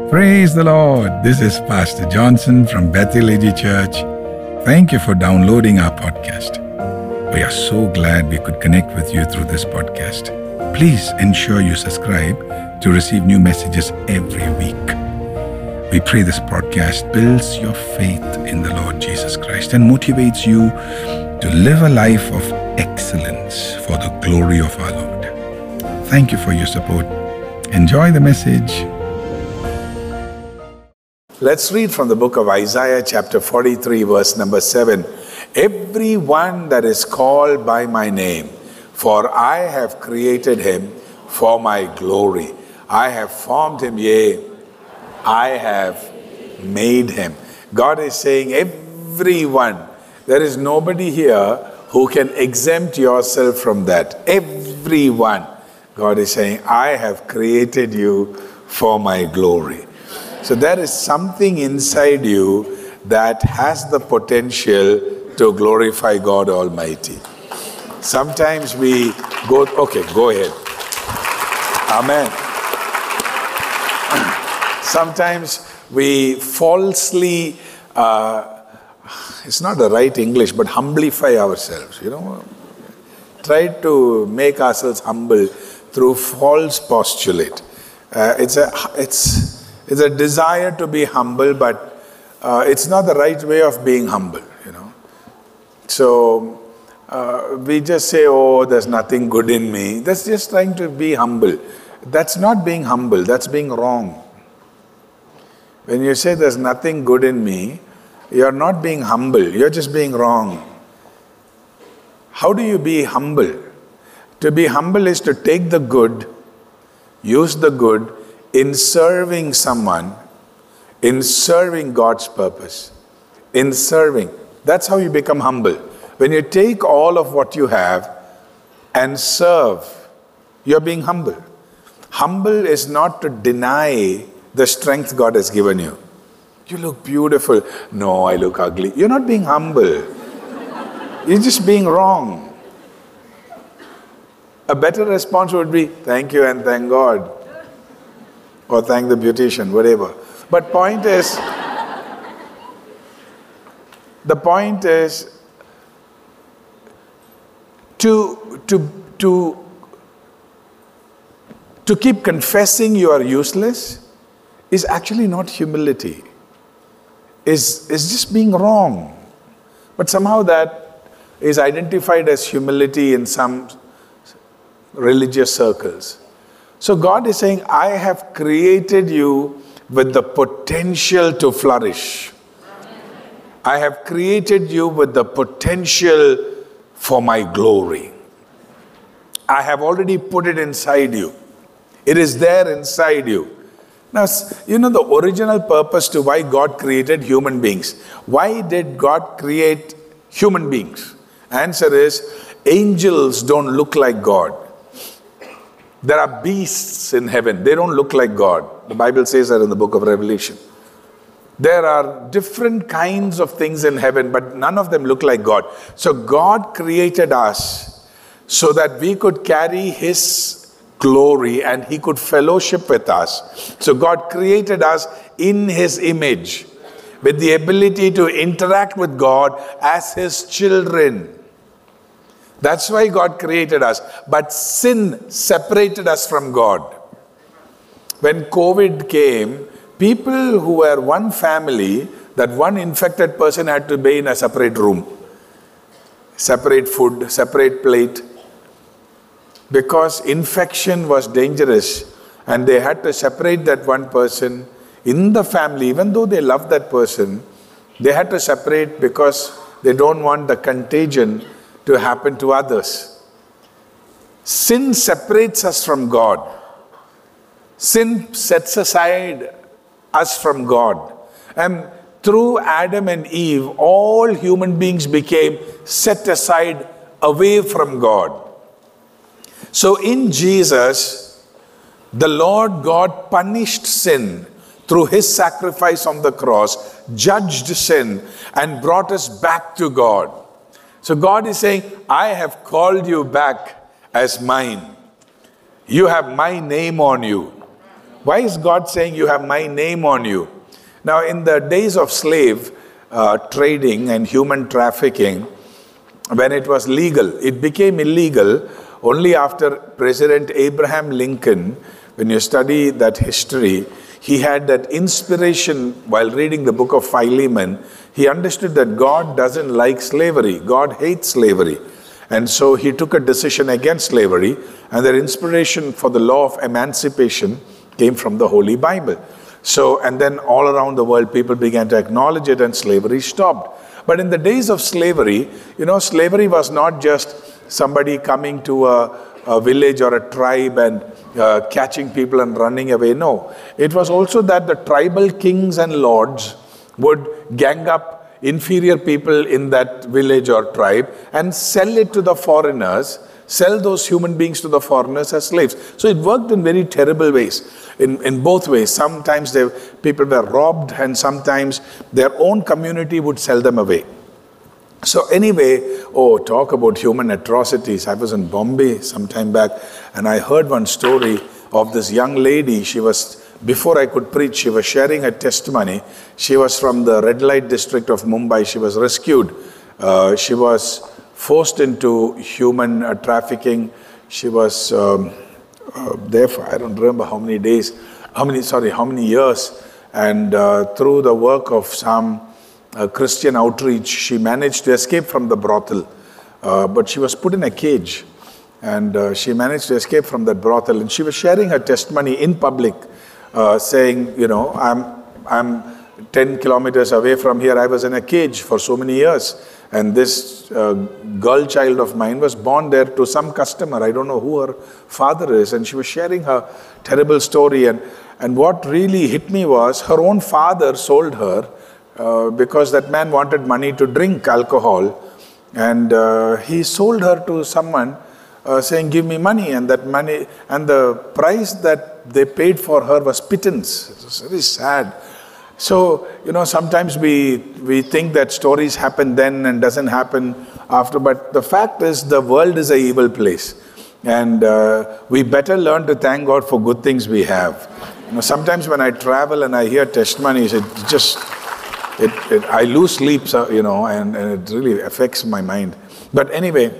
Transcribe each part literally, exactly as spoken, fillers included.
Praise the Lord. This is Pastor Johnson from Bethel A G Church. Thank you for downloading our podcast. We are so glad we could connect with you through this podcast. Please ensure you subscribe to receive new messages every week. We pray this podcast builds your faith in the Lord Jesus Christ and motivates you to live a life of excellence for the glory of our Lord. Thank you for your support. Enjoy the message. Let's read from the book of Isaiah chapter forty-three verse number seven. Every one that is called by my name, for I have created him for my glory. I have formed him, yea, I have made him. God is saying everyone. There is nobody here who can exempt yourself from that. Everyone. God is saying, I have created you for my glory. So there is something inside you that has the potential to glorify God Almighty. Sometimes we go, okay, go ahead. Amen. Sometimes we falsely, uh, it's not the right English, but humblify ourselves, you know. Try to make ourselves humble through false postulate. Uh, it's a, it's, It's a desire to be humble, but uh, it's not the right way of being humble, you know. So uh, we just say, oh, there's nothing good in me. That's just trying to be humble. That's not being humble. That's being wrong. When you say there's nothing good in me, you're not being humble. You're just being wrong. How do you be humble? To be humble is to take the good, use the good, in serving someone, in serving God's purpose, in serving. That's how you become humble. When you take all of what you have and serve, you're being humble. Humble is not to deny the strength God has given you. You look beautiful. No, I look ugly. You're not being humble. You're just being wrong. A better response would be, thank you and thank God. Or thank the beautician, whatever. But point is, the point is to, to, to, to keep confessing you are useless is actually not humility. Is is just being wrong. But somehow that is identified as humility in some religious circles. So God is saying, I have created you with the potential to flourish. I have created you with the potential for my glory. I have already put it inside you. It is there inside you. Now, you know the original purpose to why God created human beings. Why did God create human beings? Answer is, angels don't look like God. There are beasts in heaven. They don't look like God. The Bible says that in the book of Revelation. There are different kinds of things in heaven, but none of them look like God. So God created us so that we could carry His glory and He could fellowship with us. So God created us in His image with the ability to interact with God as His children. That's why God created us. But sin separated us from God. When COVID came, people who were one family, that one infected person had to be in a separate room. Separate food, separate plate. Because infection was dangerous and they had to separate that one person in the family. Even though they loved that person, they had to separate because they don't want the contagion to happen to others. Sin separates us from God. Sin sets aside us from God. And through Adam and Eve, all human beings became set aside away from God. So in Jesus, the Lord God punished sin through His sacrifice on the cross, judged sin, and brought us back to God. So God is saying, I have called you back as mine. You have my name on you. Why is God saying you have my name on you? Now, in the days of slave uh, trading and human trafficking, when it was legal, it became illegal only after President Abraham Lincoln, when you study that history, he had that inspiration while reading the book of Philemon. He understood that God doesn't like slavery. God hates slavery. And so he took a decision against slavery, and their inspiration for the law of emancipation came from the Holy Bible. So, and then all around the world, people began to acknowledge it and slavery stopped. But in the days of slavery, you know, slavery was not just somebody coming to a, a village or a tribe and uh, catching people and running away. No, it was also that the tribal kings and lords would gang up inferior people in that village or tribe and sell it to the foreigners, sell those human beings to the foreigners as slaves. So it worked in very terrible ways, in, in both ways. Sometimes they, people were robbed, and sometimes their own community would sell them away. So anyway, oh, talk about human atrocities. I was in Bombay some time back, and I heard one story of this young lady. She was, before I could preach, she was sharing her testimony. She was from the red light district of Mumbai. She was rescued. Uh, she was forced into human uh, trafficking. She was um, uh, there for, I don't remember how many days, how many, sorry, how many years. And uh, through the work of some uh, Christian outreach, she managed to escape from the brothel. Uh, but she was put in a cage. And uh, she managed to escape from that brothel. And she was sharing her testimony in public, uh, saying, you know, I'm, I'm ten kilometers away from here. I was in a cage for so many years. And this uh, girl child of mine was born there to some customer. I don't know who her father is. And she was sharing her terrible story. And, and what really hit me was her own father sold her uh, because that man wanted money to drink alcohol. And uh, he sold her to someone uh, saying, give me money. And that money, and the price that they paid for her was pittance. It was very sad. So, you know, sometimes we, we think that stories happen then and doesn't happen after, but the fact is the world is an evil place. And uh, we better learn to thank God for good things we have. You know, sometimes when I travel and I hear testimonies, it just, it, it, I lose sleep, so, you know, and, and it really affects my mind. But anyway,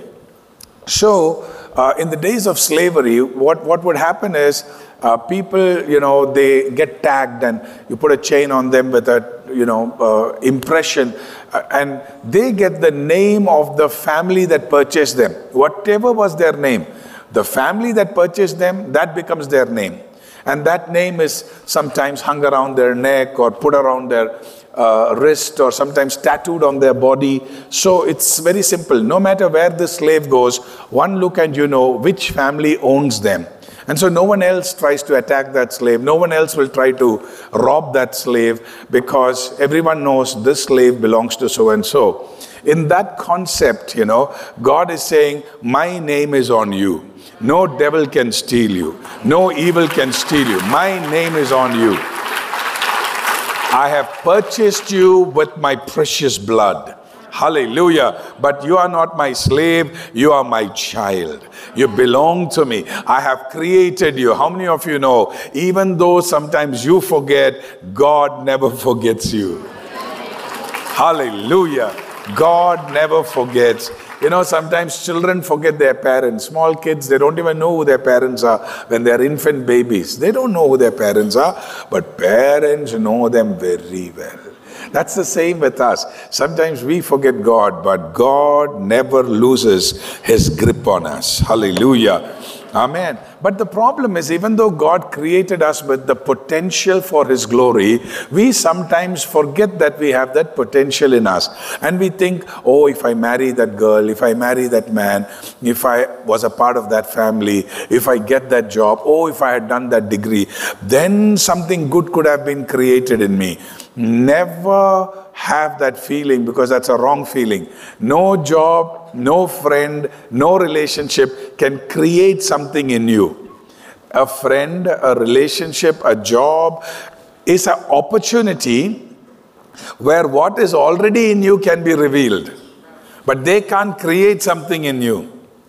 so uh, in the days of slavery, what, what would happen is, Uh, people, you know, they get tagged and you put a chain on them with a, you know, uh, impression, uh, and they get the name of the family that purchased them. Whatever was their name, the family that purchased them, that becomes their name. And that name is sometimes hung around their neck or put around their uh, wrist or sometimes tattooed on their body. So it's very simple. No matter where the slave goes, one look and you know which family owns them. And so no one else tries to attack that slave. No one else will try to rob that slave because everyone knows this slave belongs to so-and-so. In that concept, you know, God is saying, my name is on you. No devil can steal you. No evil can steal you. My name is on you. I have purchased you with my precious blood. Hallelujah. But you are not my slave. You are my child. You belong to me. I have created you. How many of you know, even though sometimes you forget, God never forgets you. Hallelujah. God never forgets. You know, sometimes children forget their parents. Small kids, they don't even know who their parents are when they're infant babies. They don't know who their parents are, but parents know them very well. That's the same with us. Sometimes we forget God, but God never loses his grip on us. Hallelujah. Amen. But the problem is, even though God created us with the potential for his glory, we sometimes forget that we have that potential in us. And we think, oh, if I marry that girl, if I marry that man, if I was a part of that family, if I get that job, oh, if I had done that degree, then something good could have been created in me. Never have that feeling, because that's a wrong feeling. No job, no friend, no relationship can create something in you. A friend, a relationship, a job is an opportunity where what is already in you can be revealed. But they can't create something in you.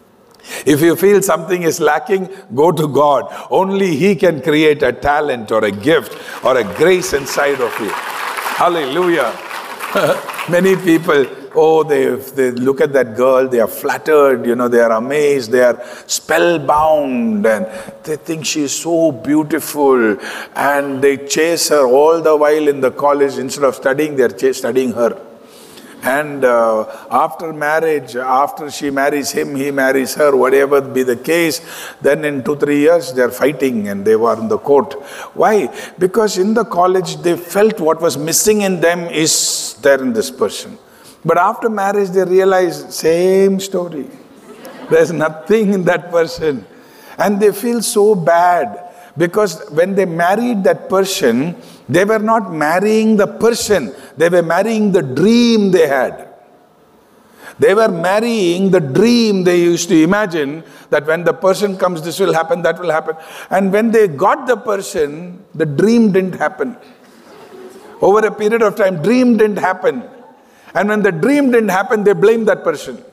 If you feel something is lacking, go to God. Only He can create a talent or a gift or a grace inside of you. Hallelujah. Many people, oh, they, they look at that girl, they are flattered, you know, they are amazed, they are spellbound, and they think she is so beautiful, and they chase her all the while in the college. Instead of studying, they are ch- studying her. And uh, after marriage, after she marries him, he marries her, whatever be the case, then in two, three years, they are fighting and they were in the court. Why? Because in the college, they felt what was missing in them is there in this person. But after marriage, they realize, same story. There's nothing in that person. And they feel so bad. Because when they married that person, they were not marrying the person. They were marrying the dream they had. They were marrying the dream they used to imagine that when the person comes, this will happen, that will happen. And when they got the person, the dream didn't happen. Over a period of time, dream didn't happen. And when the dream didn't happen, they blamed that person.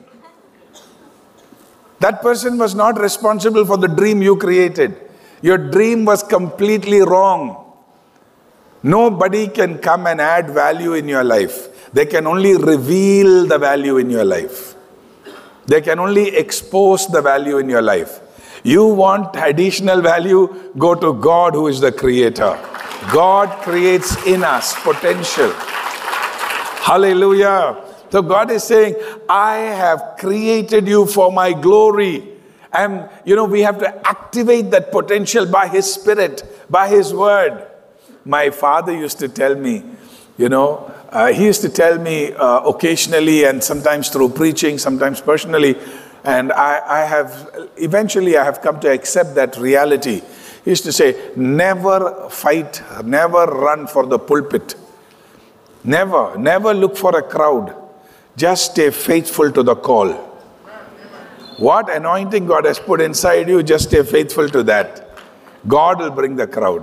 That person was not responsible for the dream you created. Your dream was completely wrong. Nobody can come and add value in your life. They can only reveal the value in your life. They can only expose the value in your life. You want additional value? Go to God, who is the creator. God creates in us potential. Hallelujah. So God is saying, I have created you for my glory. And, you know, we have to activate that potential by His Spirit, by His Word. My father used to tell me, you know, uh, he used to tell me uh, occasionally and sometimes through preaching, sometimes personally. And I, I have, eventually I have come to accept that reality. He used to say, never fight, never run for the pulpit. Never, never look for a crowd. Just stay faithful to the call. What anointing God has put inside you, just stay faithful to that. God will bring the crowd.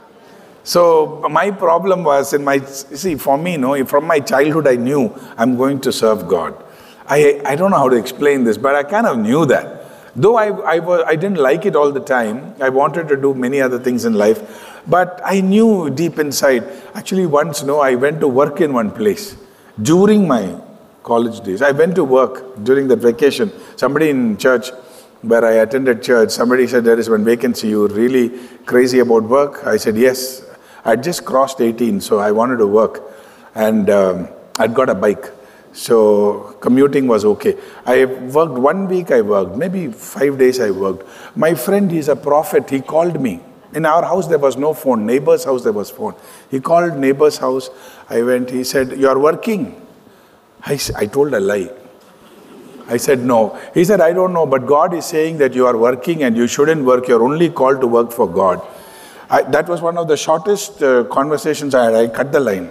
So my problem was in my, see, for me, no, from my childhood I knew I'm going to serve God. I, I don't know how to explain this, but I kind of knew that. Though I, I, was, I didn't like it all the time, I wanted to do many other things in life, but I knew deep inside. Actually once, no, I went to work in one place during my college days. I went to work during that vacation. Somebody in church, where I attended church, somebody said, there is one vacancy, you're really crazy about work? I said, yes. I'd just crossed eighteen, so I wanted to work. And um, I'd got a bike. So commuting was okay. I worked one week, I worked. Maybe five days I worked. My friend, he's a prophet. He called me. In our house, there was no phone. Neighbor's house, there was phone. He called neighbor's house. I went. He said, you are working? I, I told a lie. I said, no. He said, I don't know, but God is saying that you are working and you shouldn't work. You're only called to work for God. I, that was one of the shortest uh, conversations I had. I cut the line.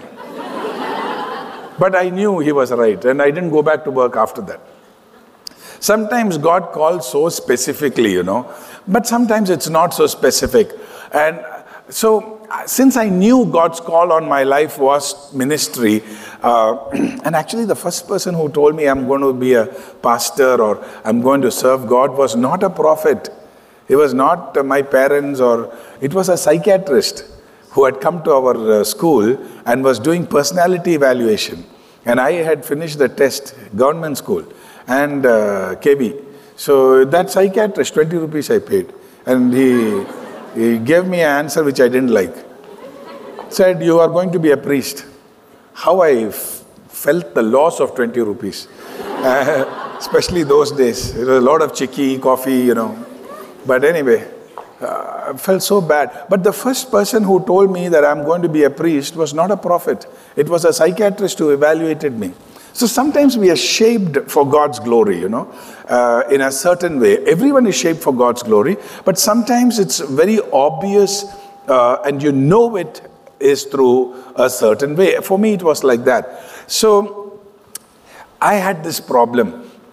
But I knew he was right, and I didn't go back to work after that. Sometimes God calls so specifically, you know, but sometimes it's not so specific. And so, since I knew God's call on my life was ministry, uh, and actually the first person who told me I'm going to be a pastor or I'm going to serve God was not a prophet. It was not uh, my parents, or it was a psychiatrist who had come to our uh, school and was doing personality evaluation. And I had finished the test, government school, and uh, K B. So that psychiatrist, twenty rupees I paid. And he, he gave me an answer which I didn't like. Said, you are going to be a priest. How I f- felt the loss of twenty rupees. Uh, especially those days. There was a lot of chicky, coffee, you know. But anyway, uh, I felt so bad. But the first person who told me that I'm going to be a priest was not a prophet. It was a psychiatrist who evaluated me. So sometimes we are shaped for God's glory, you know, uh, in a certain way. Everyone is shaped for God's glory, but sometimes it's very obvious uh, and you know it is through a certain way. For me, it was like that. So I had this problem.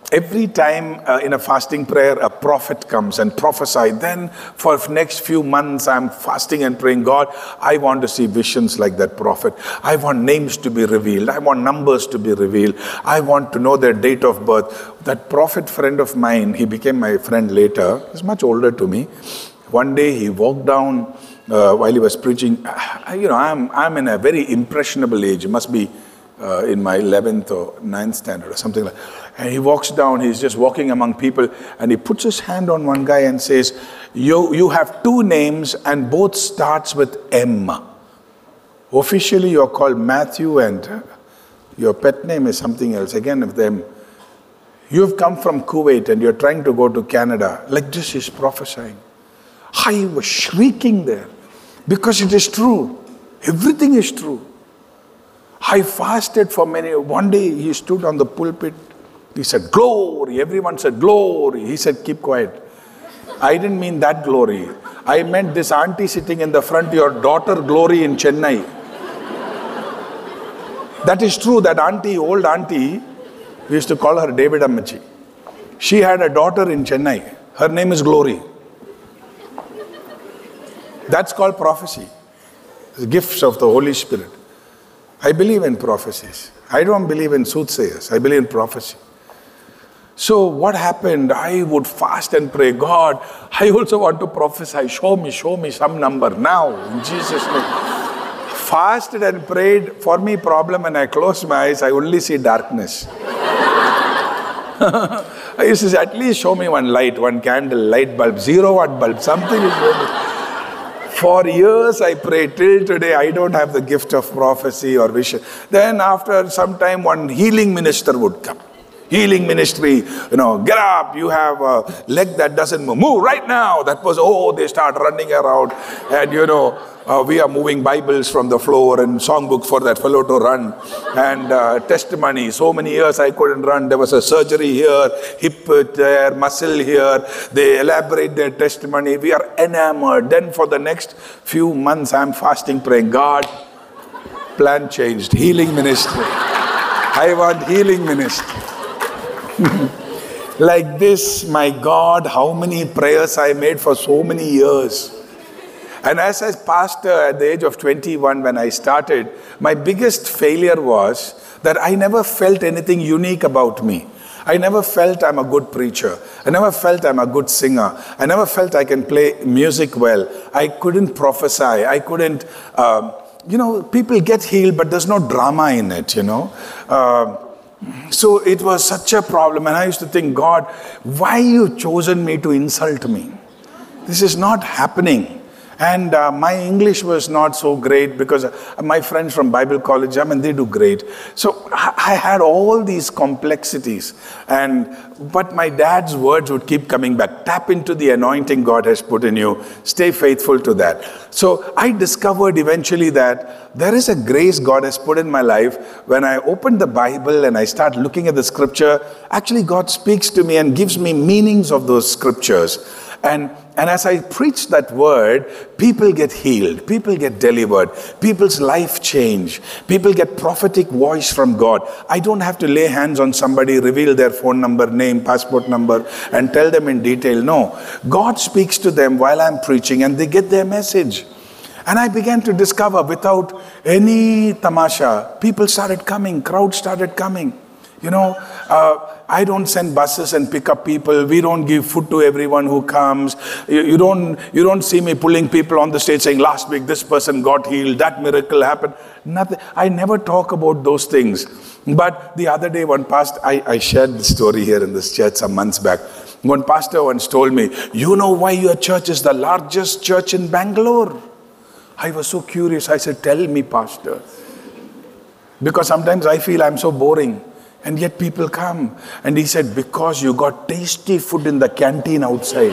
Every time uh, in a fasting prayer, a prophet comes and prophesies. Then for next few months, I'm fasting and praying, God, I want to see visions like that prophet. I want names to be revealed. I want numbers to be revealed. I want to know their date of birth. That prophet friend of mine, he became my friend later. He's much older to me. One day he walked down uh, while he was preaching. I, you know, I'm, I'm in a very impressionable age. It must be uh, in my eleventh or ninth standard or something like that. And he walks down, he's just walking among people, and he puts his hand on one guy and says, you, you have two names and both starts with M. Officially you're called Matthew and your pet name is something else, again with them. You've come from Kuwait and you're trying to go to Canada. Like this is prophesying. I was shrieking there because it is true. Everything is true. I fasted for many, one day he stood on the pulpit. He said, glory. Everyone said, glory. He said, keep quiet. I didn't mean that glory. I meant this auntie sitting in the front, your daughter glory in Chennai. That is true. That auntie, old auntie, we used to call her David Ammachi. She had a daughter in Chennai. Her name is Glory. That's called prophecy. The gifts of the Holy Spirit. I believe in prophecies. I don't believe in soothsayers. I believe in prophecy. So what happened? I would fast and pray, God, I also want to prophesy. Show me, show me some number now, in Jesus' name. Fasted and prayed. For me, problem when I close my eyes, I only see darkness. I used to say, at least show me one light, one candle, light bulb, zero watt bulb, something is going. For years I prayed. Till today I don't have the gift of prophecy or vision. Then after some time one healing minister would come. Healing ministry, you know, get up, you have a leg that doesn't move. Move right now. That was, oh, they start running around. And you know, uh, we are moving Bibles from the floor and songbook for that fellow to run. And uh, testimony, so many years I couldn't run. There was a surgery here, hip there, muscle here. They elaborate their testimony. We are enamored. Then for the next few months, I'm fasting, praying, God, plan changed. Healing ministry. I want healing ministry. Like this, my God, how many prayers I made for so many years. And as a pastor at the age of twenty-one, when I started, my biggest failure was that I never felt anything unique about me. I never felt I'm a good preacher. I never felt I'm a good singer. I never felt I can play music well. I couldn't prophesy. I couldn't, uh, you know, people get healed, but there's no drama in it, you know. Uh, So it was such a problem, and I used to think, God, why you chosen me to insult me? This is not happening. And uh, my English was not so great because uh, my friends from Bible college, I mean, they do great. So I, I had all these complexities. And but my dad's words would keep coming back. Tap into the anointing God has put in you. Stay faithful to that. So I discovered eventually that there is a grace God has put in my life. When I open the Bible and I start looking at the scripture, actually God speaks to me and gives me meanings of those scriptures. And And as I preach that word, people get healed, people get delivered, people's life change, people get prophetic voice from God. I don't have to lay hands on somebody, reveal their phone number, name, passport number, and tell them in detail. No, God speaks to them while I'm preaching and they get their message. And I began to discover without any tamasha, people started coming, crowds started coming. You know, uh, I don't send buses and pick up people. We don't give food to everyone who comes. You, you don't you don't see me pulling people on the stage saying, last week this person got healed, that miracle happened. Nothing. I never talk about those things. But the other day, one pastor, I, I shared the story here in this church some months back. One pastor once told me, you know why your church is the largest church in Bangalore? I was so curious. I said, tell me, pastor. Because sometimes I feel I'm so boring. And yet people come. And he said, because you got tasty food in the canteen outside.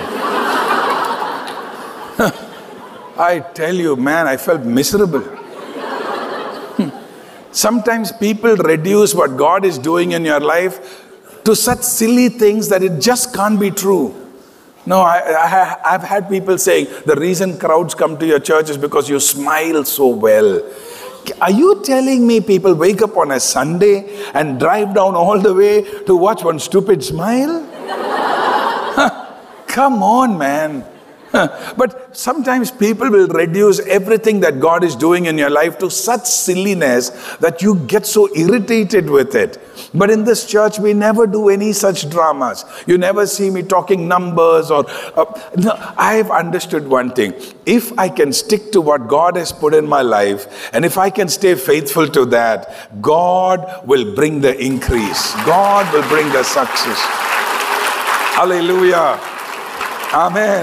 I tell you, man, I felt miserable. Sometimes people reduce what God is doing in your life to such silly things that it just can't be true. No, I, I, I've had people saying, the reason crowds come to your church is because you smile so well. Are you telling me people wake up on a Sunday and drive down all the way to watch one stupid smile? Come on, man. But sometimes people will reduce everything that God is doing in your life to such silliness that you get so irritated with it. But in this church, we never do any such dramas. You never see me talking numbers or... Uh, no, I've understood one thing. If I can stick to what God has put in my life, and if I can stay faithful to that, God will bring the increase. God will bring the success. Hallelujah. Amen.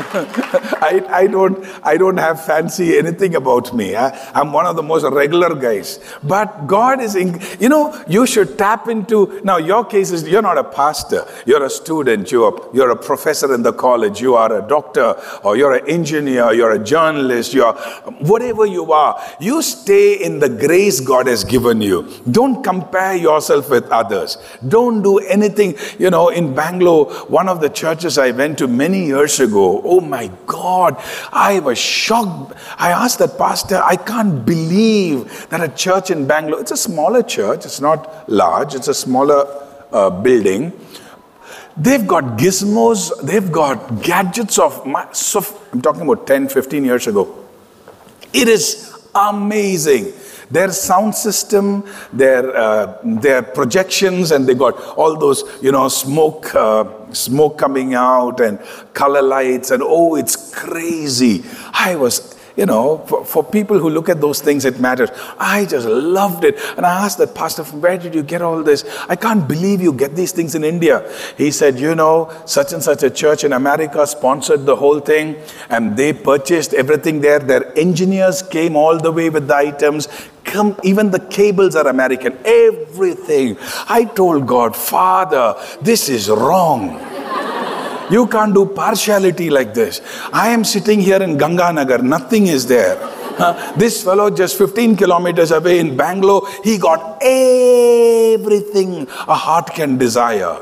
I, I don't I don't have fancy anything about me. I, I'm one of the most regular guys. But God is, in, you know, you should tap into, now your case is, you're not a pastor. You're a student. You're, you're a professor in the college. You are a doctor, or you're an engineer. You're a journalist. You're whatever you are. You stay in the grace God has given you. Don't compare yourself with others. Don't do anything. You know, in Bangalore, one of the churches I went to many years ago, oh my God, I was shocked. I asked that pastor, I can't believe that a church in Bangalore, it's a smaller church, it's not large, it's a smaller uh, building. They've got gizmos, they've got gadgets of, so I'm talking about ten, fifteen years ago. It is amazing. Their sound system, their uh, their projections, and they got all those, you know, smoke uh, smoke coming out and color lights, and oh, it's crazy. I was, you know, for, for people who look at those things, it matters. I just loved it. And I asked that pastor, where did you get all this? I can't believe you get these things in India. He said, you know, such and such a church in America sponsored the whole thing, and they purchased everything there. Their engineers came all the way with the items. Come, even the cables are American. Everything. I told God, Father, this is wrong. You can't do partiality like this. I am sitting here in Ganganagar. Nothing is there. Uh, this fellow just fifteen kilometers away in Bangalore, he got everything a heart can desire.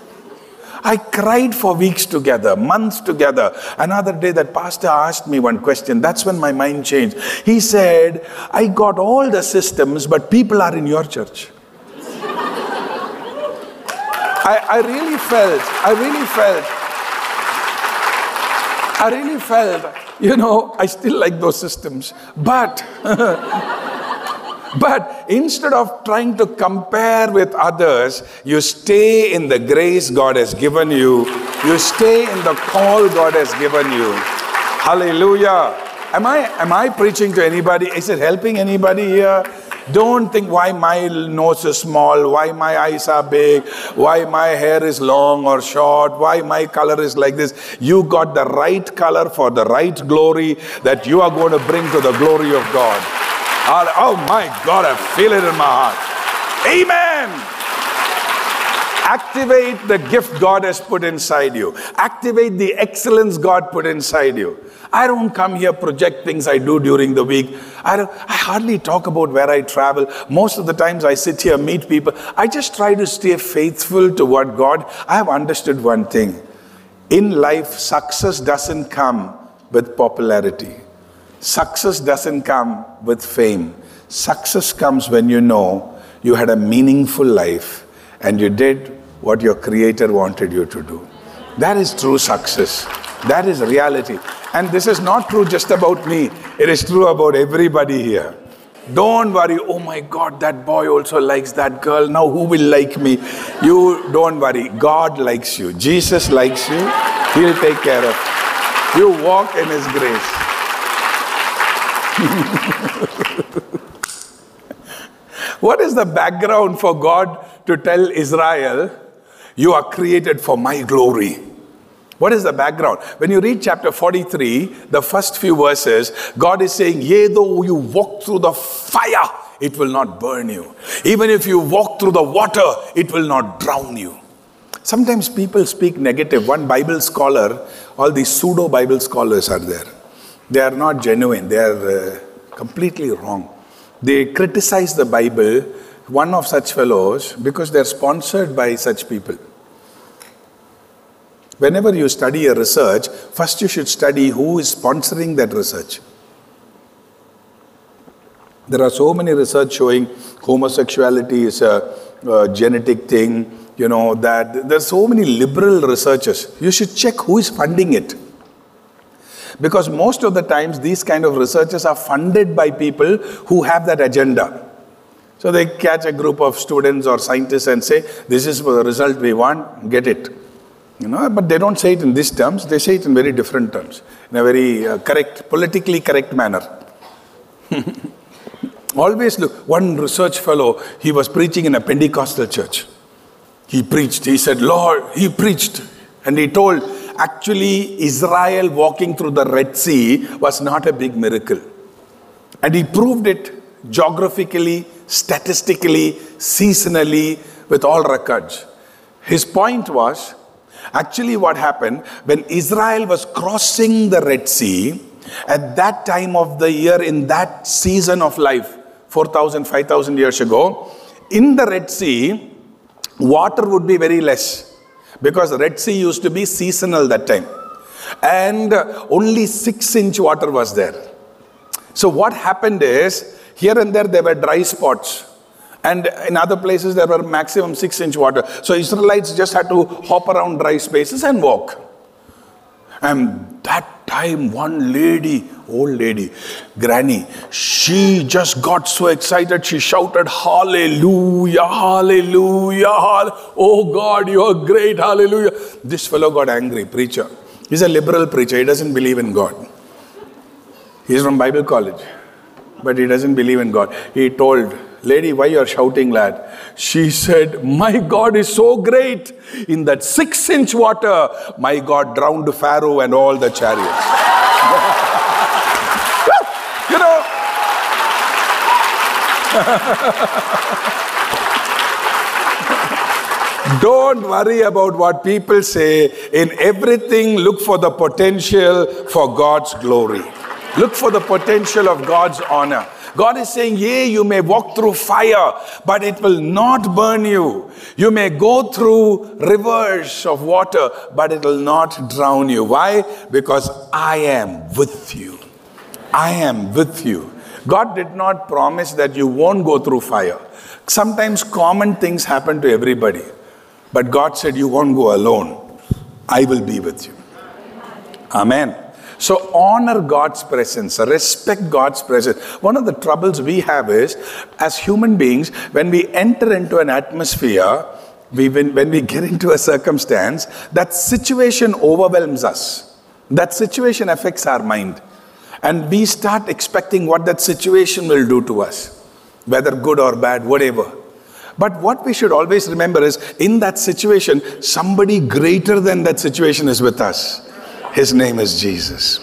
I cried for weeks together, months together. Another day that pastor asked me one question. That's when my mind changed. He said, I got all the systems, but people are in your church. I, I really felt, I really felt, I really felt, you know, I still like those systems. But... But instead of trying to compare with others, you stay in the grace God has given you. You stay in the call God has given you. Hallelujah. Am I, am I preaching to anybody? Is it helping anybody here? Don't think why my nose is small, why my eyes are big, why my hair is long or short, why my color is like this. You got the right color for the right glory that you are going to bring to the glory of God. Oh my God, I feel it in my heart. Amen. Activate the gift God has put inside you. Activate the excellence God put inside you. I don't come here project things I do during the week. I, don't, I hardly talk about where I travel. Most of the times I sit here, meet people. I just try to stay faithful to what God... I have understood one thing. In life, success doesn't come with popularity. Success doesn't come with fame. Success comes when you know you had a meaningful life and you did what your Creator wanted you to do. That is true success. That is reality. And this is not true just about me. It is true about everybody here. Don't worry, oh my God, that boy also likes that girl. Now who will like me? You don't worry. God likes you. Jesus likes you. He'll take care of you. You walk in His grace. What is the background for God to tell Israel, you are created for my glory? What is the background? When you read chapter forty-three, the first few verses, God is saying, yea, though you walk through the fire, it will not burn you. Even if you walk through the water, it will not drown you. Sometimes people speak negative. One Bible scholar, all these pseudo Bible scholars are there. They are not genuine. They are uh, completely wrong. They criticize the Bible, one of such fellows, because they are sponsored by such people. Whenever you study a research, first you should study who is sponsoring that research. There are so many research showing homosexuality is a, a genetic thing, you know, that there's so many liberal researchers. You should check who is funding it. Because most of the times these kind of researchers are funded by people who have that agenda. So they catch a group of students or scientists and say, this is the result we want, get it. You know, but they don't say it in these terms, they say it in very different terms, in a very uh, correct, politically correct manner. Always look, one research fellow, he was preaching in a Pentecostal church. He preached, he said, Lord, he preached, and he told, actually Israel walking through the Red Sea was not a big miracle. And he proved it geographically, statistically, seasonally, with all records. His point was, actually what happened, when Israel was crossing the Red Sea, at that time of the year, in that season of life, four thousand, five thousand years ago, in the Red Sea, water would be very less. Because the Red Sea used to be seasonal that time. And only six inch water was there. So what happened is, here and there, there were dry spots. And in other places, there were maximum six inch water. So Israelites just had to hop around dry spaces and walk. And that time, one lady, old lady, granny, she just got so excited. She shouted, hallelujah, hallelujah, hall- oh God, you are great, hallelujah. This fellow got angry, preacher. He's a liberal preacher. He doesn't believe in God. He's from Bible college, but he doesn't believe in God. He told, lady, why you are shouting, lad? She said, my God is so great. In that six inch water, my God drowned Pharaoh and all the chariots. You know. Don't worry about what people say. In everything, look for the potential for God's glory. Look for the potential of God's honor. God is saying, yea, you may walk through fire, but it will not burn you. You may go through rivers of water, but it will not drown you. Why? Because I am with you. I am with you. God did not promise that you won't go through fire. Sometimes common things happen to everybody. But God said, you won't go alone. I will be with you. Amen. So honor God's presence, respect God's presence. One of the troubles we have is, as human beings, when we enter into an atmosphere, we, when, when we get into a circumstance, that situation overwhelms us. That situation affects our mind. And we start expecting what that situation will do to us, whether good or bad, whatever. But what we should always remember is, in that situation, somebody greater than that situation is with us. His name is Jesus.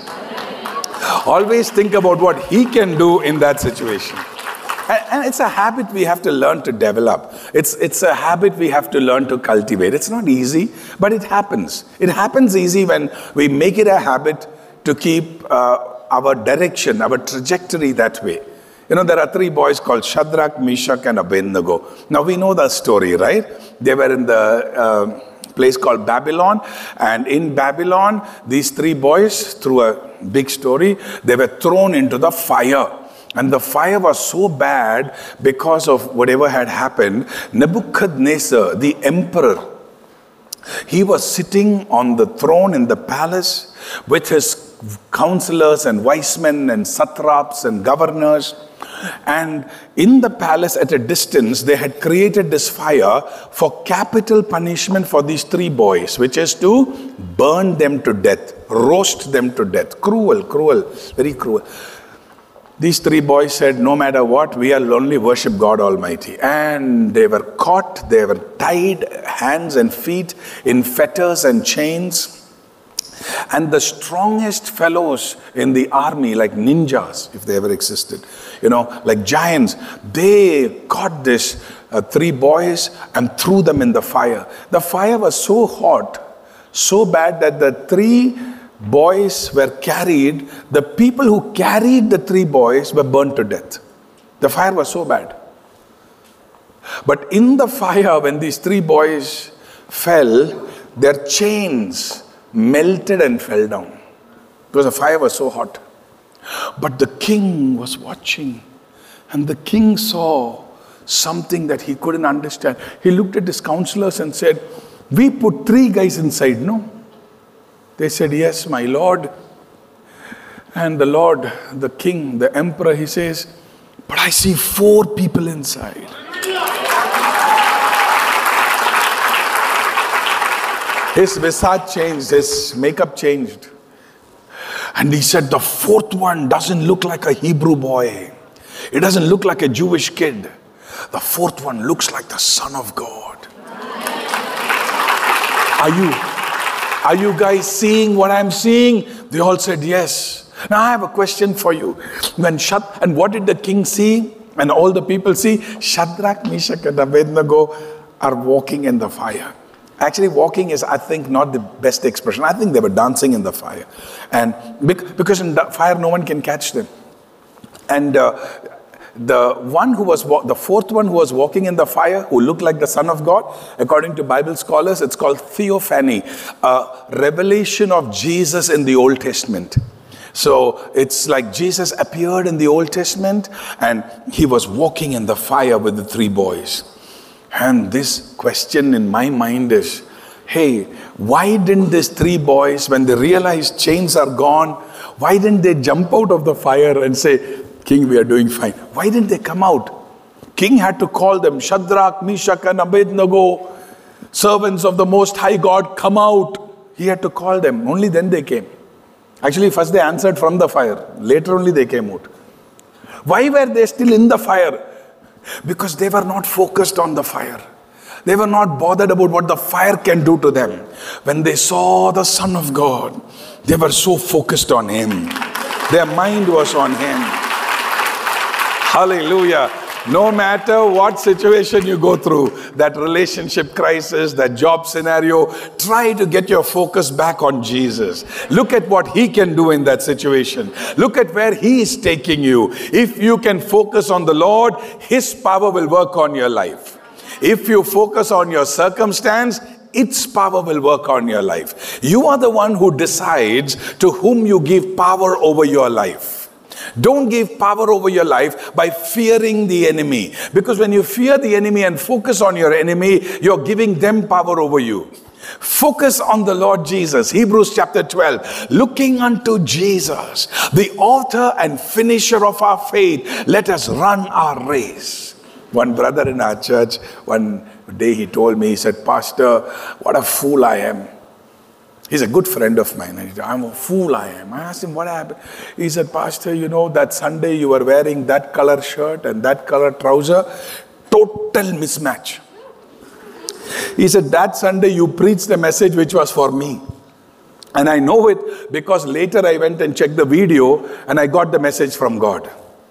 Always think about what He can do in that situation. And, and it's a habit we have to learn to develop. It's, it's a habit we have to learn to cultivate. It's not easy, but it happens. It happens easy when we make it a habit to keep uh, our direction, our trajectory that way. You know, there are three boys called Shadrach, Meshach, and Abednego. Now we know the story, right? They were in the uh, place called Babylon. And in Babylon, these three boys, through a big story, they were thrown into the fire. And the fire was so bad because of whatever had happened. Nebuchadnezzar, the emperor, he was sitting on the throne in the palace with his counselors and wise men and satraps and governors. And in the palace at a distance, they had created this fire for capital punishment for these three boys, which is to burn them to death, roast them to death. Cruel, cruel, very cruel. These three boys said, no matter what, we will only worship God Almighty. And they were caught, they were tied hands and feet in fetters and chains. And the strongest fellows in the army, like ninjas, if they ever existed, you know, like giants, they caught these uh, three boys and threw them in the fire. The fire was so hot, so bad that the three boys were carried, the people who carried the three boys were burnt to death. The fire was so bad. But in the fire, when these three boys fell, their chains melted and fell down because the fire was so hot. But the king was watching, And the king saw something that he couldn't understand. He looked at his counselors and said, we put three guys inside, no? They said, yes, my lord. And the Lord, the king, the emperor, he says, but I see four people inside. His visage changed, his makeup changed. And he said, the fourth one doesn't look like a Hebrew boy. It doesn't look like a Jewish kid. The fourth one looks like the Son of God. Are you, are you guys seeing what I'm seeing? They all said yes. Now I have a question for you. When Shad, and what did the king see? And all the people see? Shadrach, Meshach, and Abednego are walking in the fire. Actually, walking is, I think, not the best expression. I think they were dancing in the fire. And because in the fire, no one can catch them. And uh, the one who was, the fourth one who was walking in the fire, who looked like the Son of God, according to Bible scholars, it's called theophany, a revelation of Jesus in the Old Testament. So it's like Jesus appeared in the Old Testament and he was walking in the fire with the three boys. And this question in my mind is, hey, why didn't these three boys, when they realized chains are gone, why didn't they jump out of the fire and say, King, we are doing fine? Why didn't they come out? King had to call them, Shadrach, Meshach, and Abednego, servants of the Most High God, come out. He had to call them. Only then they came. Actually, first they answered from the fire. Later only they came out. Why were they still in the fire? Because they were not focused on the fire. They were not bothered about what the fire can do to them. When they saw the Son of God, they were so focused on Him. Their mind was on Him. Hallelujah. No matter what situation you go through, that relationship crisis, that job scenario, try to get your focus back on Jesus. Look at what He can do in that situation. Look at where He is taking you. If you can focus on the Lord, His power will work on your life. If you focus on your circumstance, its power will work on your life. You are the one who decides to whom you give power over your life. Don't give power over your life by fearing the enemy. Because when you fear the enemy and focus on your enemy, you're giving them power over you. Focus on the Lord Jesus. Hebrews chapter twelve. Looking unto Jesus, the author and finisher of our faith, let us run our race. One brother in our church, one day he told me, he said, Pastor, what a fool I am. He's a good friend of mine. And he said, I'm a fool I am. I asked him, what happened? He said, Pastor, you know, that Sunday you were wearing that color shirt and that color trouser. Total mismatch. He said, that Sunday you preached a message which was for me. And I know it because later I went and checked the video and I got the message from God.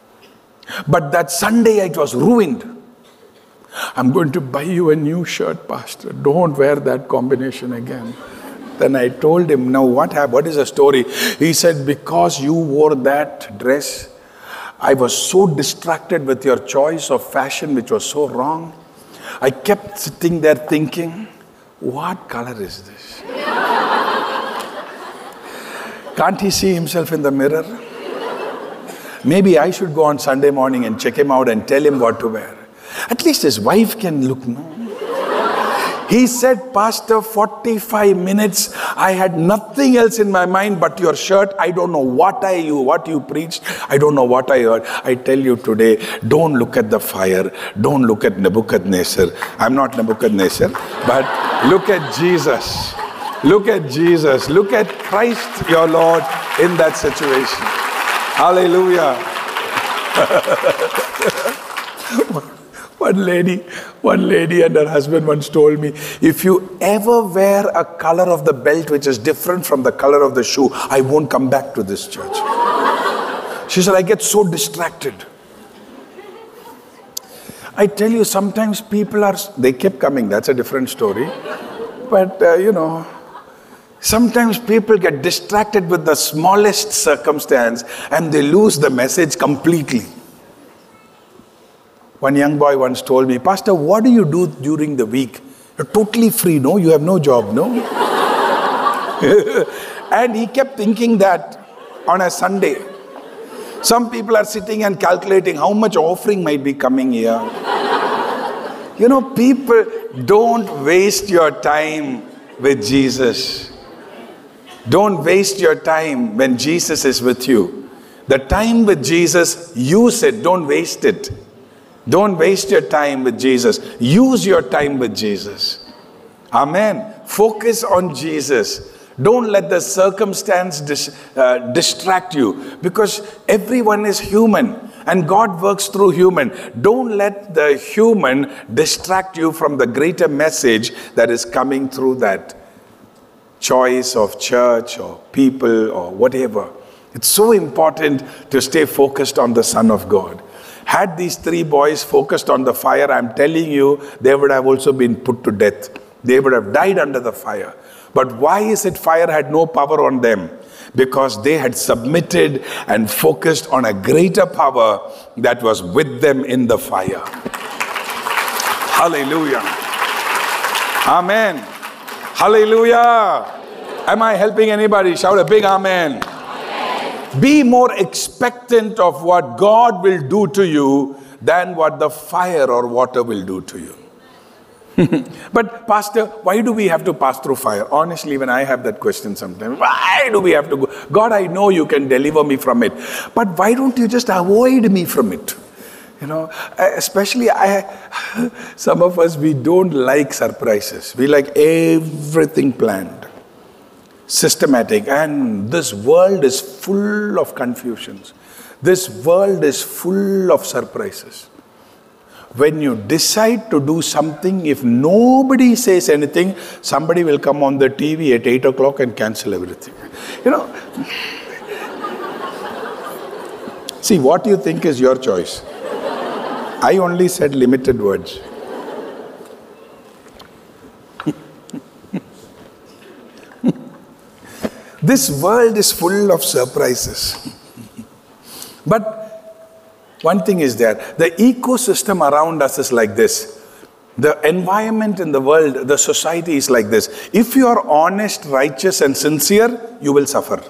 But that Sunday it was ruined. I'm going to buy you a new shirt, Pastor. Don't wear that combination again. Then I told him, now what happened? What is the story? He said, because you wore that dress, I was so distracted with your choice of fashion, which was so wrong. I kept sitting there thinking, what color is this? Can't he see himself in the mirror? Maybe I should go on Sunday morning and check him out and tell him what to wear. At least his wife can look, no? He said, Pastor, forty-five minutes, I had nothing else in my mind but your shirt. I don't know what I you what you preached. I don't know what I heard. I tell you today, don't look at the fire. Don't look at Nebuchadnezzar. I'm not Nebuchadnezzar, but look at Jesus. Look at Jesus. Look at Christ, your Lord, in that situation. Hallelujah. One lady, one lady and her husband once told me, if you ever wear a color of the belt which is different from the color of the shoe, I won't come back to this church. She said, I get so distracted. I tell you, sometimes people are, they kept coming, that's a different story. But, uh, you know, sometimes people get distracted with the smallest circumstance and they lose the message completely. One young boy once told me, Pastor, what do you do during the week? You're totally free, no? You have no job, no? And he kept thinking that on a Sunday. Some people are sitting and calculating how much offering might be coming here. You know, people, don't waste your time with Jesus. Don't waste your time when Jesus is with you. The time with Jesus, use it, don't waste it. Don't waste your time with Jesus. Use your time with Jesus. Amen. Focus on Jesus. Don't let the circumstance dis, uh, distract you, because everyone is human and God works through human. Don't let the human distract you from the greater message that is coming through that choice of church or people or whatever. It's so important to stay focused on the Son of God. Had these three boys focused on the fire, I'm telling you, they would have also been put to death. They would have died under the fire. But why is it fire had no power on them? Because they had submitted and focused on a greater power that was with them in the fire. Hallelujah. Amen. Hallelujah. Am I helping anybody? Shout a big amen. Be more expectant of what God will do to you than what the fire or water will do to you. But Pastor, why do we have to pass through fire? Honestly, when I have that question sometimes, why do we have to go? God, I know you can deliver me from it, but why don't you just avoid me from it? You know, especially I, some of us, we don't like surprises. We like everything planned, systematic, and this world is full of confusions. This world is full of surprises. When you decide to do something, if nobody says anything, somebody will come on the T V at eight o'clock and cancel everything. You know, see, what you think is your choice. I only said limited words. This world is full of surprises. But one thing is there, the ecosystem around us is like this. The environment in the world, the society is like this. If you are honest, righteous, and sincere, you will suffer.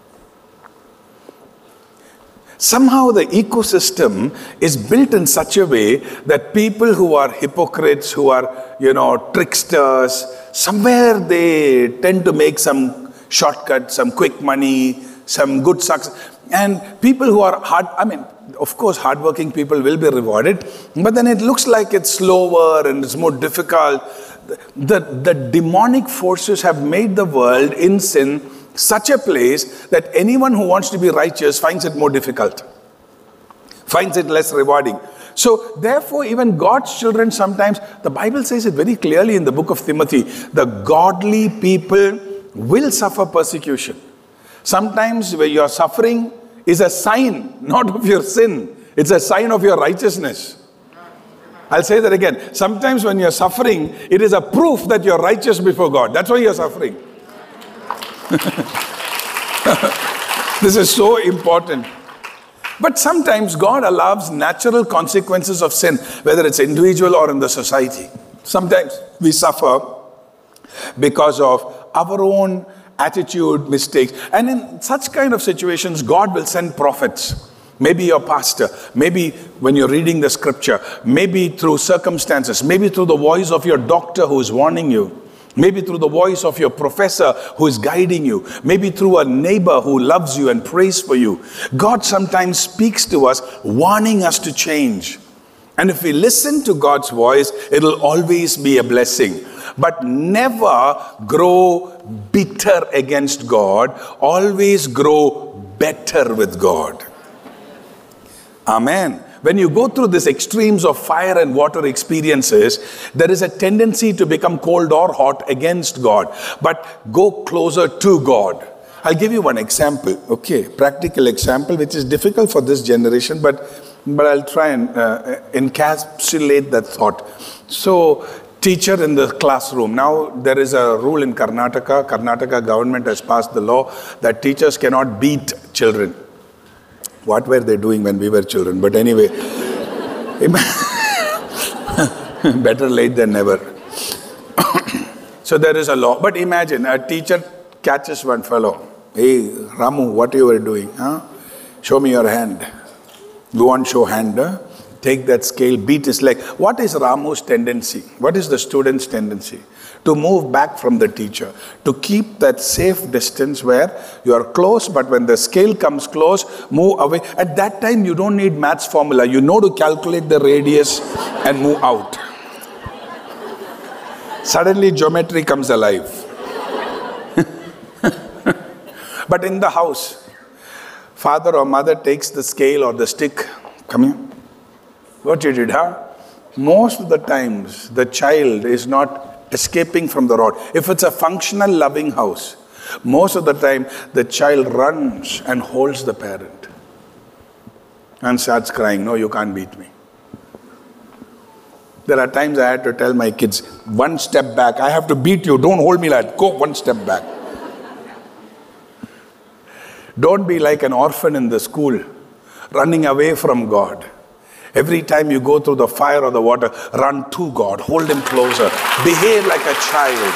Somehow the ecosystem is built in such a way that people who are hypocrites, who are, you know, tricksters, somewhere they tend to make some shortcut, some quick money, some good success. And people who are hard, I mean, of course, hardworking people will be rewarded, but then it looks like it's slower and it's more difficult. The, the demonic forces have made the world in sin such a place that anyone who wants to be righteous finds it more difficult, finds it less rewarding. So therefore, even God's children sometimes, the Bible says it very clearly in the book of Timothy, the godly people will suffer persecution. Sometimes where you are suffering is a sign, not of your sin. It's a sign of your righteousness. I'll say that again. Sometimes when you're suffering, it is a proof that you're righteous before God. That's why you're suffering. This is so important. But sometimes God allows natural consequences of sin, whether it's individual or in the society. Sometimes we suffer because of our own attitude, mistakes. And in such kind of situations, God will send prophets. Maybe your pastor, maybe when you're reading the scripture, maybe through circumstances, maybe through the voice of your doctor who is warning you, maybe through the voice of your professor who is guiding you, maybe through a neighbor who loves you and prays for you. God sometimes speaks to us, warning us to change. And if we listen to God's voice, it'll always be a blessing. But never grow bitter against God. Always grow better with God. Amen. When you go through these extremes of fire and water experiences, there is a tendency to become cold or hot against God. But go closer to God. I'll give you one example. Okay, practical example, which is difficult for this generation, but but I'll try and uh, encapsulate that thought. So, teacher in the classroom. Now, there is a rule in Karnataka. Karnataka government has passed the law that teachers cannot beat children. What were they doing when we were children? But anyway, better late than never. So there is a law. But imagine a teacher catches one fellow. Hey, Ramu, what you were doing? Huh? Show me your hand. Go on, show hand. Huh? Take that scale, beat his leg. What is Ramu's tendency? What is the student's tendency? To move back from the teacher. To keep that safe distance where you are close, but when the scale comes close, move away. At that time, you don't need maths formula. You know to calculate the radius and move out. Suddenly, geometry comes alive. But in the house, father or mother takes the scale or the stick. Come here. What you did, huh? Most of the times, the child is not escaping from the rod. If it's a functional, loving house, most of the time, the child runs and holds the parent and starts crying, no, you can't beat me. There are times I had to tell my kids, one step back, I have to beat you, don't hold me like that, go one step back. Don't be like an orphan in the school, running away from God. Every time you go through the fire or the water, run to God, hold Him closer, behave like a child.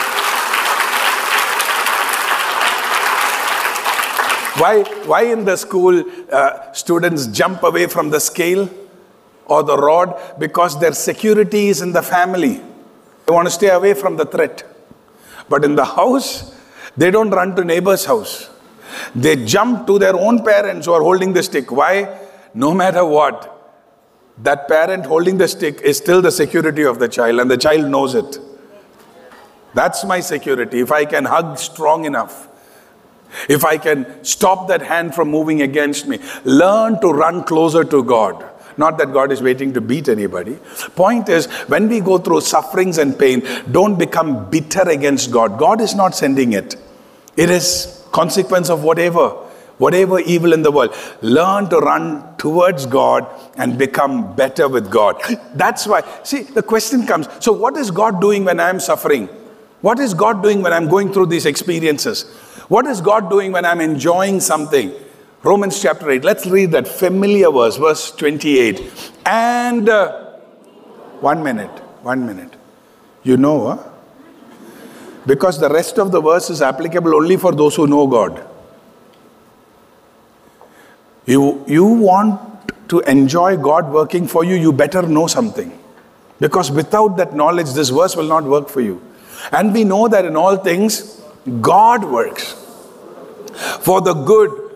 Why, why in the school uh, students jump away from the scale or the rod? Because their security is in the family. They want to stay away from the threat. But in the house, they don't run to neighbor's house. They jump to their own parents who are holding the stick. Why? No matter what, that parent holding the stick is still the security of the child, and the child knows it. That's my security. If I can hug strong enough, if I can stop that hand from moving against me, learn to run closer to God. Not that God is waiting to beat anybody. Point is, when we go through sufferings and pain, don't become bitter against God. God is not sending it. It is consequence of whatever. Whatever evil in the world, learn to run towards God and become better with God. That's why, see, the question comes, so what is God doing when I'm suffering? What is God doing when I'm going through these experiences? What is God doing when I'm enjoying something? Romans chapter eight, let's read that familiar verse, verse twenty-eight. And, uh, one minute, one minute. You know, huh? Because the rest of the verse is applicable only for those who know God. You, you want to enjoy God working for you, you better know something. Because without that knowledge, this verse will not work for you. And we know that in all things, God works for the good.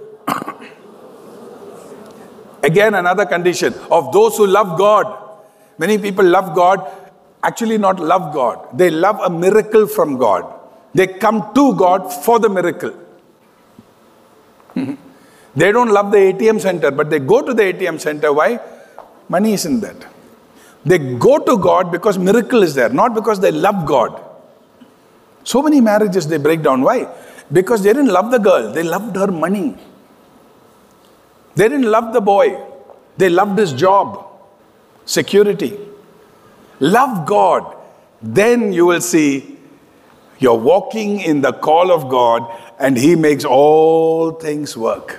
Again, another condition of those who love God. Many people love God, actually not love God. They love a miracle from God. They come to God for the miracle. They don't love the A T M center, but they go to the A T M center. Why? Money isn't that. They go to God because miracle is there, not because they love God. So many marriages they break down. Why? Because they didn't love the girl. They loved her money. They didn't love the boy. They loved his job, security. Love God. Then you will see you're walking in the call of God and He makes all things work.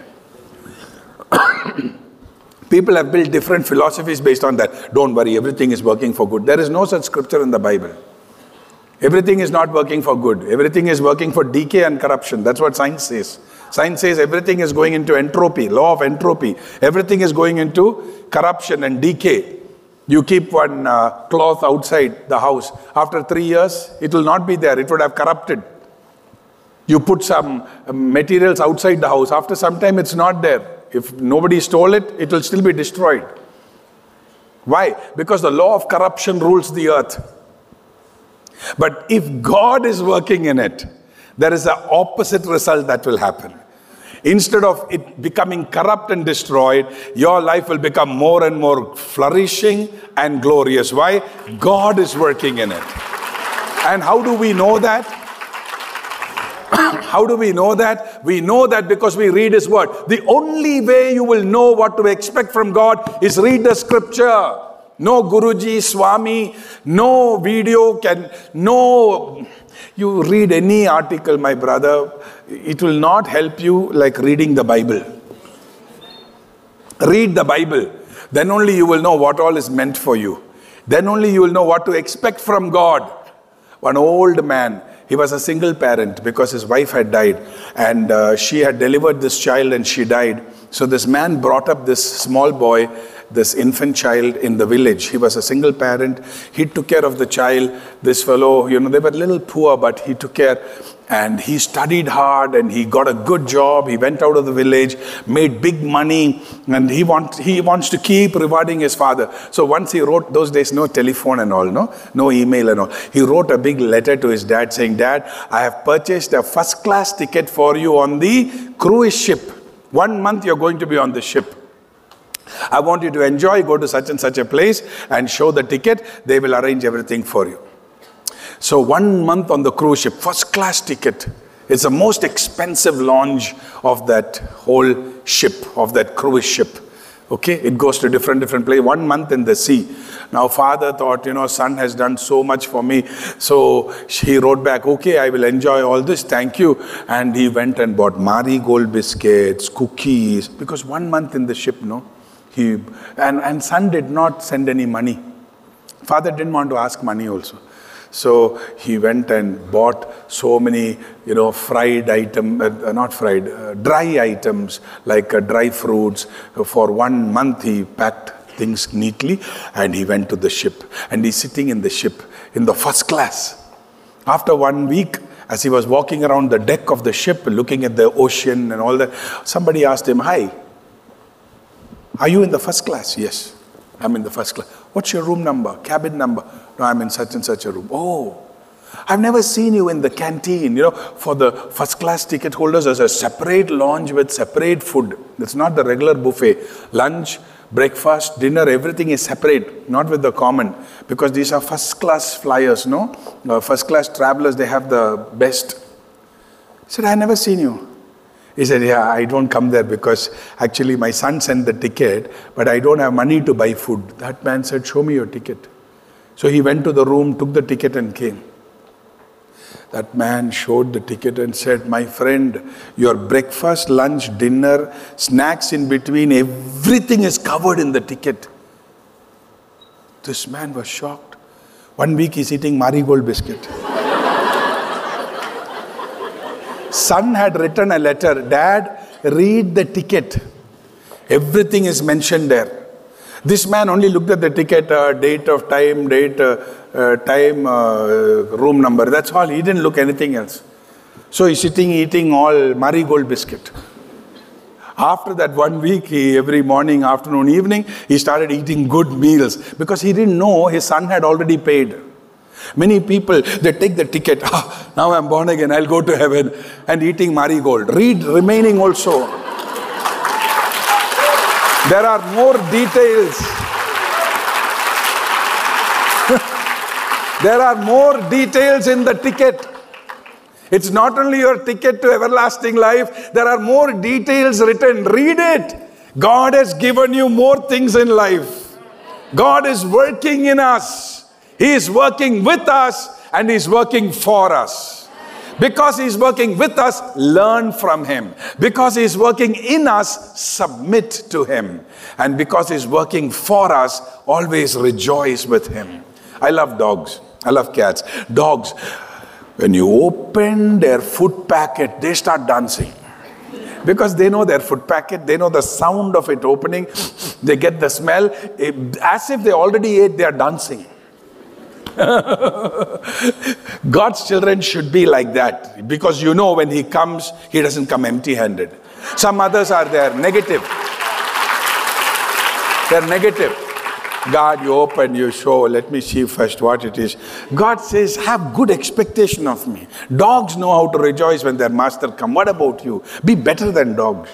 People have built different philosophies based on that. Don't worry, everything is working for good. There is no such scripture in the Bible. Everything is not working for good. Everything is working for decay and corruption. That's what science says. Science says everything is going into entropy, law of entropy. Everything is going into corruption and decay. You keep one uh, cloth outside the house. After three years, it will not be there. It would have corrupted. You put some uh, materials outside the house. After some time, it's not there. If nobody stole it, it will still be destroyed. Why? Because the law of corruption rules the earth. But if God is working in it, there is an opposite result that will happen. Instead of it becoming corrupt and destroyed, your life will become more and more flourishing and glorious. Why? God is working in it. And how do we know that? How do we know that? We know that because we read His word. The only way you will know what to expect from God is read the scripture. No Guruji, Swami, no video can, no, you read any article, my brother, it will not help you like reading the Bible. Read the Bible. Then only you will know what all is meant for you. Then only you will know what to expect from God. One old man, he was a single parent because his wife had died and uh, she had delivered this child and she died. So this man brought up this small boy, this infant child in the village. He was a single parent. He took care of the child. This fellow, you know, they were a little poor, but he took care. And he studied hard and he got a good job. He went out of the village, made big money, and he, want, he wants to keep rewarding his father. So once he wrote, those days no telephone and all, no, no email and all. He wrote a big letter to his dad saying, "Dad, I have purchased a first class ticket for you on the cruise ship. One month you're going to be on the ship. I want you to enjoy, go to such and such a place and show the ticket. They will arrange everything for you." So one month on the cruise ship, first class ticket. It's the most expensive launch of that whole ship, of that cruise ship. Okay, it goes to different, different place. One month in the sea. Now father thought, you know, son has done so much for me. So he wrote back, "Okay, I will enjoy all this, thank you." And he went and bought marigold biscuits, cookies, because one month in the ship, no? He, and, and son did not send any money. Father didn't want to ask money also. So he went and bought so many, you know, fried item, uh, not fried, uh, dry items like uh, dry fruits. For one month he packed things neatly and he went to the ship. And he's sitting in the ship in the first class. After one week, as he was walking around the deck of the ship, looking at the ocean and all that, somebody asked him, "Hi, are you in the first class?" "Yes, I'm in the first class." "What's your room number, cabin number?" "No, I'm in such and such a room." "Oh, I've never seen you in the canteen." You know, for the first class ticket holders, there's a separate lounge with separate food. It's not the regular buffet. Lunch, breakfast, dinner, everything is separate, not with the common. Because these are first class flyers, no? Uh, first class travelers, they have the best. He said, "I never seen you." He said, "Yeah, I don't come there because actually my son sent the ticket, but I don't have money to buy food." That man said, "Show me your ticket." So he went to the room, took the ticket and came. That man showed the ticket and said, "My friend, your breakfast, lunch, dinner, snacks in between, everything is covered in the ticket." This man was shocked. One week he's eating marigold biscuit. Son had written a letter, "Dad, read the ticket. Everything is mentioned there." This man only looked at the ticket, uh, date of time, date, uh, uh, time, uh, room number. That's all. He didn't look anything else. So he's sitting eating all marigold biscuit. After that one week, he, every morning, afternoon, evening, he started eating good meals because he didn't know his son had already paid. Many people, they take the ticket, ah, now I'm born again, I'll go to heaven, and eating marigold. Read remaining also. There are more details. There are more details in the ticket. It's not only your ticket to everlasting life, there are more details written. Read it. God has given you more things in life. God is working in us. He is working with us and He is working for us. Because He is working with us, learn from Him. Because He is working in us, submit to Him. And because He is working for us, always rejoice with Him. I love dogs. I love cats. Dogs, when you open their food packet, they start dancing. Because they know their food packet, they know the sound of it opening, they get the smell. As if they already ate, they are dancing. God's children should be like that, because you know when He comes, He doesn't come empty-handed. Some others are there, negative. They're negative. God, you open, you show, let me see first what it is. God says, have good expectation of me. Dogs know how to rejoice when their master comes. What about you? Be better than dogs.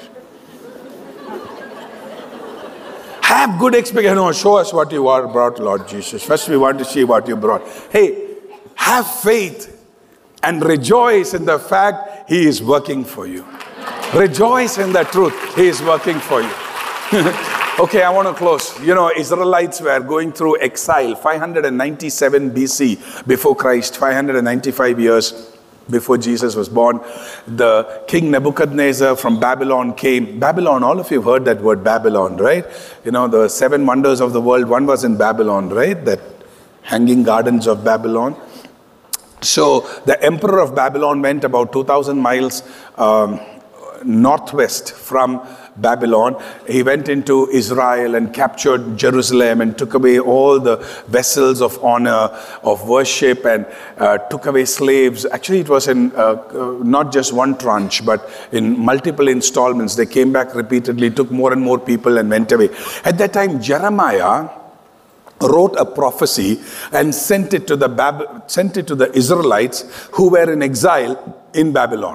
Have good expectation. No, show us what you are brought, Lord Jesus. First we want to see what you brought. Hey, have faith and rejoice in the fact He is working for you. Rejoice in the truth. He is working for you. Okay, I want to close. You know, Israelites were going through exile, five hundred ninety-seven B C before Christ, five hundred ninety-five years before Jesus was born. The king Nebuchadnezzar from Babylon came. Babylon, all of you have heard that word Babylon, right? You know, the seven wonders of the world, one was in Babylon, right? That hanging gardens of Babylon. So the emperor of Babylon went about two thousand miles um, northwest from Babylon. He went into Israel and captured Jerusalem and took away all the vessels of honor, of worship, and uh, took away slaves. Actually, it was in uh, uh, not just one tranche, but in multiple installments. They came back repeatedly, took more and more people and went away. At that time, Jeremiah wrote a prophecy and sent it to the Bab- sent it to the Israelites who were in exile in Babylon.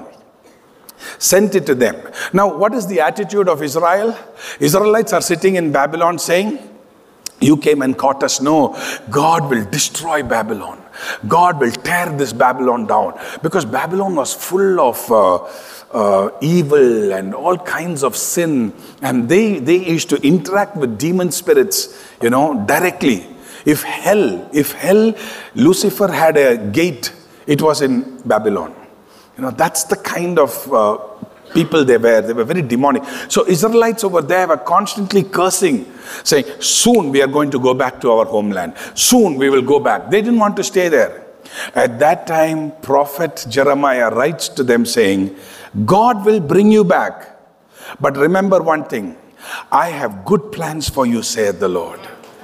Sent it to them. Now, what is the attitude of Israel? Israelites are sitting in Babylon saying, you came and caught us. No, God will destroy Babylon. God will tear this Babylon down. Because Babylon was full of uh, uh, evil and all kinds of sin. And they, they used to interact with demon spirits, you know, directly. If hell, if hell, Lucifer had a gate, it was in Babylon. You know, that's the kind of uh, people they were. They were very demonic. So Israelites over there were constantly cursing, saying, soon we are going to go back to our homeland. Soon we will go back. They didn't want to stay there. At that time, prophet Jeremiah writes to them saying, God will bring you back. But remember one thing, I have good plans for you, saith the Lord.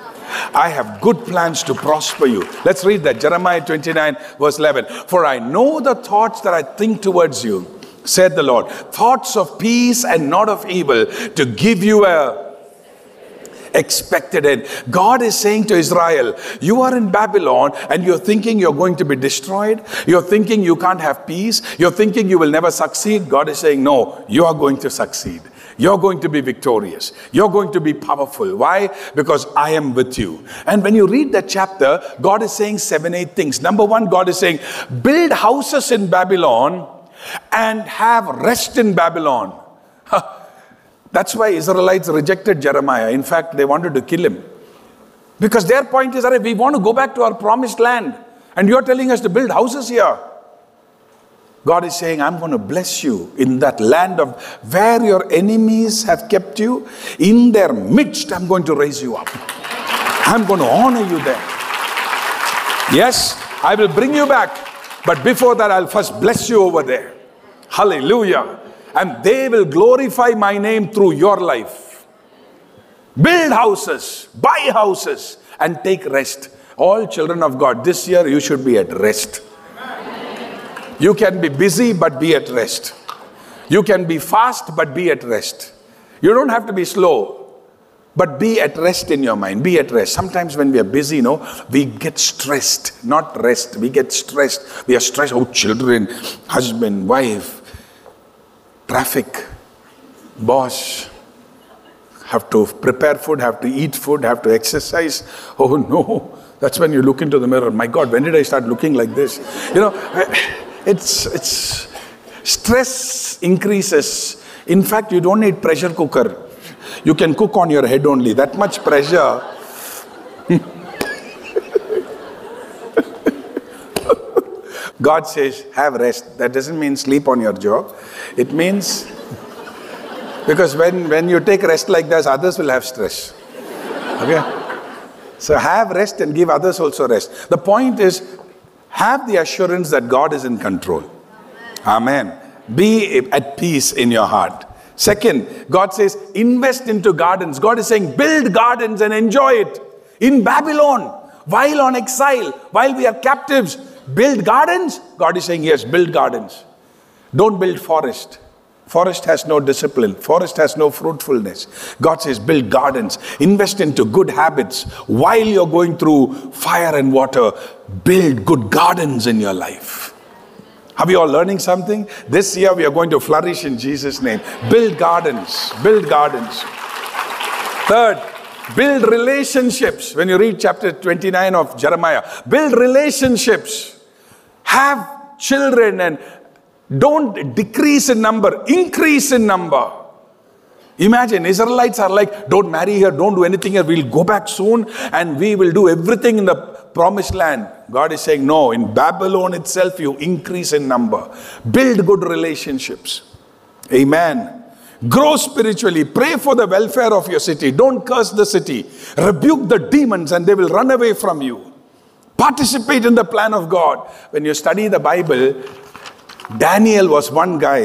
I have good plans to prosper you. Let's read that. Jeremiah twenty-nine verse eleven. For I know the thoughts that I think towards you, said the Lord. Thoughts of peace and not of evil, to give you a expected end. God is saying to Israel, you are in Babylon and you're thinking you're going to be destroyed. You're thinking you can't have peace. You're thinking you will never succeed. God is saying, no, you are going to succeed. You're going to be victorious. You're going to be powerful. Why? Because I am with you. And when you read that chapter, God is saying seven, eight things. Number one, God is saying, build houses in Babylon and have rest in Babylon. That's why Israelites rejected Jeremiah. In fact, they wanted to kill him. Because their point is, we want to go back to our promised land. And you're telling us to build houses here. God is saying, I'm going to bless you in that land of where your enemies have kept you. In their midst, I'm going to raise you up. I'm going to honor you there. Yes, I will bring you back. But before that, I'll first bless you over there. Hallelujah. And they will glorify my name through your life. Build houses, buy houses, and take rest. All children of God, this year you should be at rest. You can be busy, but be at rest. You can be fast, but be at rest. You don't have to be slow, but be at rest in your mind. Be at rest. Sometimes when we are busy, you know, we get stressed. Not rest. We get stressed. We are stressed. Oh, children, husband, wife, traffic, boss. Have to prepare food, have to eat food, have to exercise. Oh, no. That's when you look into the mirror. My God, when did I start looking like this? You know, It's, it's, stress increases. In fact, you don't need pressure cooker. You can cook on your head only. That much pressure. God says, have rest. That doesn't mean sleep on your job. It means, because when, when you take rest like this, others will have stress. Okay? So have rest and give others also rest. The point is, have the assurance that God is in control. Amen. Be at peace in your heart. Second, God says, invest into gardens. God is saying, build gardens and enjoy it. In Babylon, while on exile, while we are captives, build gardens. God is saying, yes, build gardens. Don't build forest. Forest has no discipline. Forest has no fruitfulness. God says, build gardens. Invest into good habits. While you're going through fire and water, build good gardens in your life. Are we all learning something? This year we are going to flourish in Jesus' name. Build gardens. Build gardens. Third, build relationships. When you read chapter twenty-nine of Jeremiah, build relationships. Have children and don't decrease in number, increase in number. Imagine, Israelites are like, don't marry here, don't do anything here, we'll go back soon and we will do everything in the promised land. God is saying, no, in Babylon itself you increase in number. Build good relationships. Amen. Grow spiritually. Pray for the welfare of your city. Don't curse the city. Rebuke the demons and they will run away from you. Participate in the plan of God. When you study the Bible, Daniel was one guy who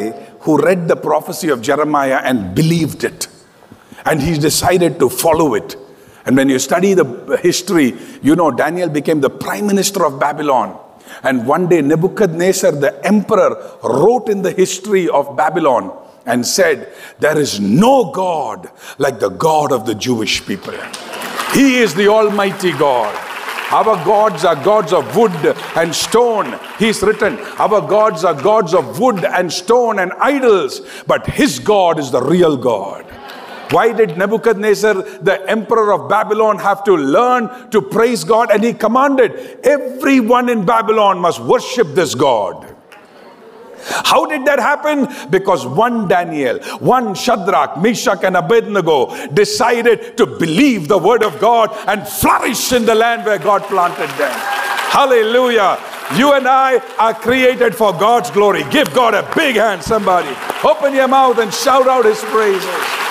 who read the prophecy of Jeremiah and believed it. And he decided to follow it. And when you study the history, you know Daniel became the prime minister of Babylon. And one day Nebuchadnezzar, the emperor, wrote in the history of Babylon and said, there is no God like the God of the Jewish people. He is the Almighty God. Our gods are gods of wood and stone. He's written, our gods are gods of wood and stone and idols, but his God is the real God. Why did Nebuchadnezzar, the emperor of Babylon, have to learn to praise God? And he commanded, everyone in Babylon must worship this God. How did that happen? Because one Daniel, one Shadrach, Meshach and Abednego decided to believe the word of God and flourish in the land where God planted them. Hallelujah. You and I are created for God's glory. Give God a big hand, somebody. Open your mouth and shout out his praises.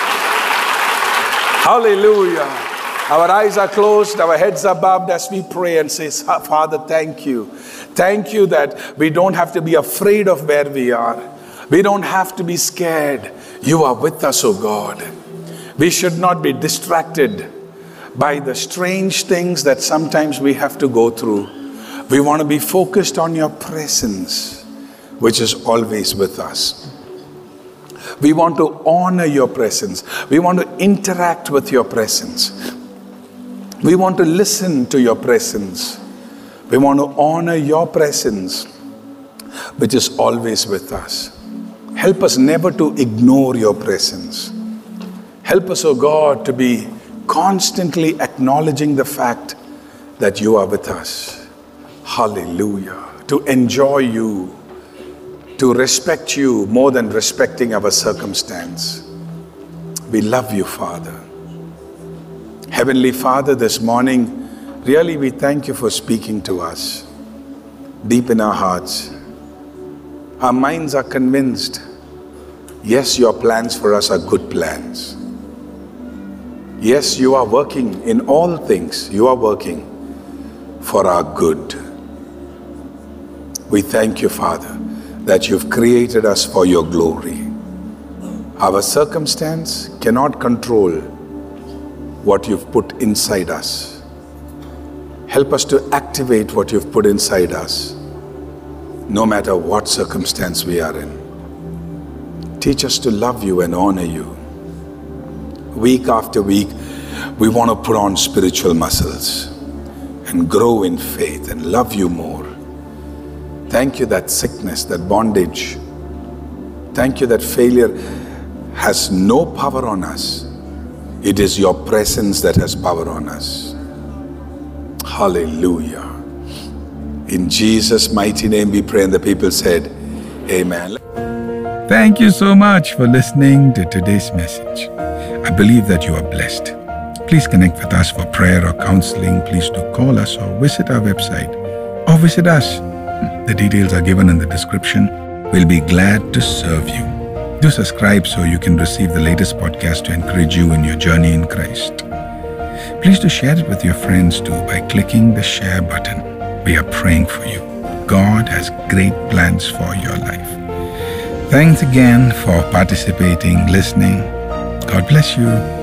Hallelujah. Our eyes are closed, our heads are bowed as we pray and say, Father, thank you. Thank you that we don't have to be afraid of where we are. We don't have to be scared. You are with us, oh God. We should not be distracted by the strange things that sometimes we have to go through. We want to be focused on your presence, which is always with us. We want to honor your presence. We want to interact with your presence. We want to listen to your presence. We want to honor your presence, which is always with us. Help us never to ignore your presence. Help us, oh God, to be constantly acknowledging the fact that you are with us. Hallelujah. To enjoy you. To respect you more than respecting our circumstance. We love you, Father. Heavenly Father, this morning, really we thank you for speaking to us deep in our hearts. Our minds are convinced, yes, your plans for us are good plans. Yes, you are working in all things. You are working for our good. We thank you, Father, that you've created us for your glory. Our circumstance cannot control what you've put inside us. Help us to activate what you've put inside us, no matter what circumstance we are in. Teach us to love you and honor you. Week after week, we want to put on spiritual muscles and grow in faith and love you more. Thank you that sickness, that bondage, thank you that failure has no power on us. It is your presence that has power on us. Hallelujah. In Jesus' mighty name we pray, and the people said, Amen. Thank you so much for listening to today's message. I believe that you are blessed. Please connect with us for prayer or counseling. Please do call us or visit our website or visit us. The details are given in the description. We'll be glad to serve you. Do subscribe so you can receive the latest podcast to encourage you in your journey in Christ. Please do share it with your friends too by clicking the share button. We are praying for you. God has great plans for your life. Thanks again for participating, listening. God bless you.